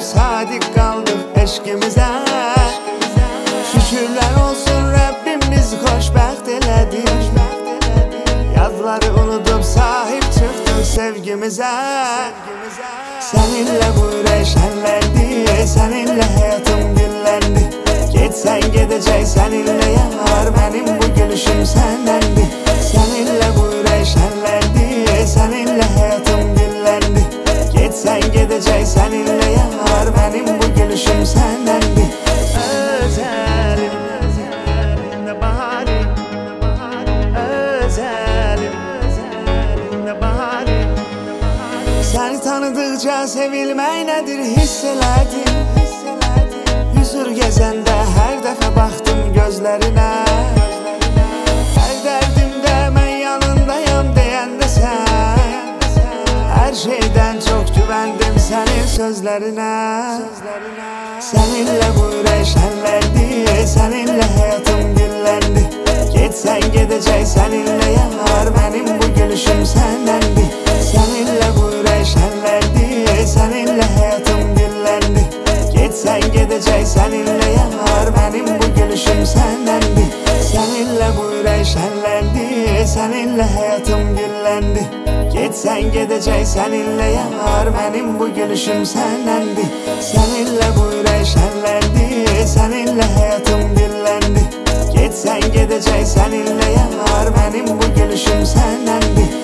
sadik kaldık eşkimize. Şükürler olsun Rabbimiz xoşbəxt elədi. Yazları unutup sahip çıktık sevgimize. Seninle bu ürək şənləndi, seninle hayatım gülləndi. Getsən gedəcək seninle yanar, benim bu gülüşüm sənləndi. Seninle bu ürək şənləndi, seninle hayatım gülləndi. Getsən gedəcək seninle yanar, benim bu gülüşüm sənləndi. Özelim, ne baharim, özelim, ne baharim. Seni tanıdıkça sevilmək nədir hiss elədim. Hüzur gezəndə hər dəfə baxdım gözlərinə. Hər dərdimdə mən yanındayam deyəndə sən, hər şeydən çox güvəndim sənin sözlərinə. Seninle bu ürək şənləndi, seninle hayatım gülləndi. Getsən gedəcək seninle yanar, benim bu gülüşüm sənləndi. Seninle bu ürək şənləndi, seninle hayatım gülləndi. Getsən gedəcək seninle yanar, benim bu gülüşüm sənləndi. Seninle bu ürək şənləndi, seninle hayatım gülləndi. Getsən gedəcək seninle yanar, benim bu gülüşüm sənləndi. Seninle bu ürək şənləndi, seninle hayatım gülləndi. Getsən gedəcək seninle yanar, benim bu gülüşüm sənləndi.